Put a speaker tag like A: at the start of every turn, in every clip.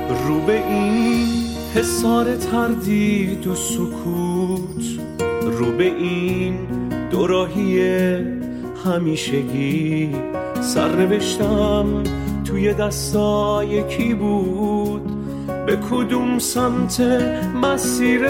A: رو به این حصار تردید و سکوت، رو به این دوراهی همیشگی، سرنوشتم توی دستای کی بود؟ به کدوم سمت مسیر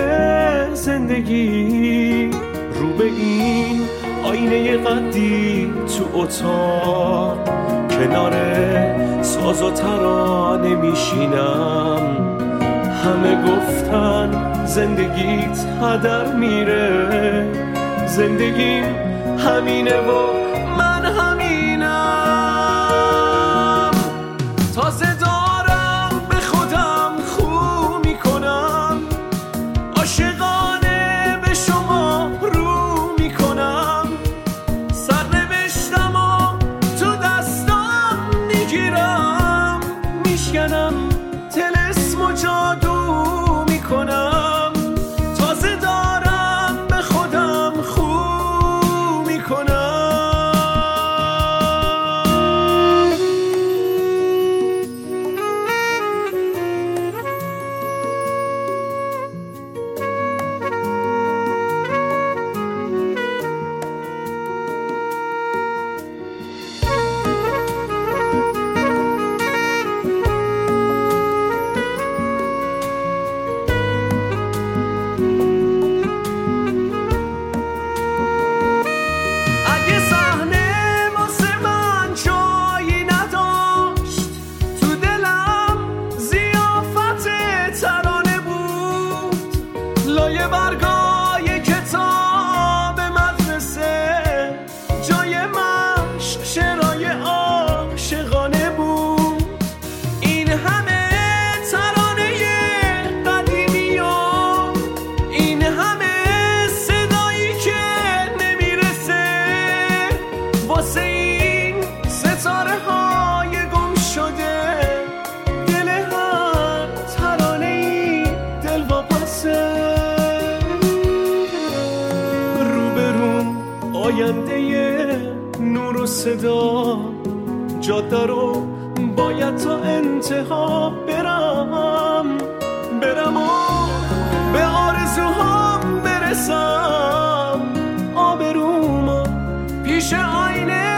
A: زندگی؟ رو به این آینه قدی تو اتاق، کنار ساز و ترانه میشینم. همه گفتن زندگیت هدر میره، زندگیم همینه و من همینم. تازه دارم به خودم خو میکنم، عاشقانه به شما رو میکنم. سرنوشتم و تو دستم میگیرم، میشکنم طلسم و جادو میکنم. تازه دارم به خودم خو میکنم. لایه برگای کتاب مدرسه، جای مشق شعرهای عاشقانه بود. این همه ترانه قدیمی و این همه صدایی که نمیرسه، واسه این ستاره های گم شده، دل هر ترانه ای دل واپسه. آینده نور و صدا، جاده رو باید تا انتها برم و به آرزوهام برسم. آبرومو پیش آینه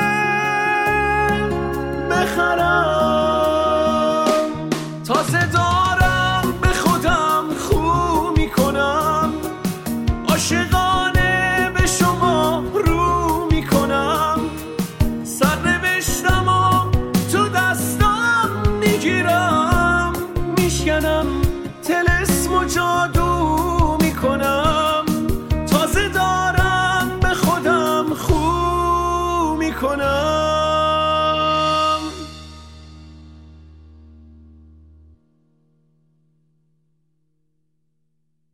A: بخرم. تازه دارم به خودم خو میکنم، عاشقانه به شما رو میکنم. سرنوشتم و تو دستم میگیرم، میشکنم طلسم و جادو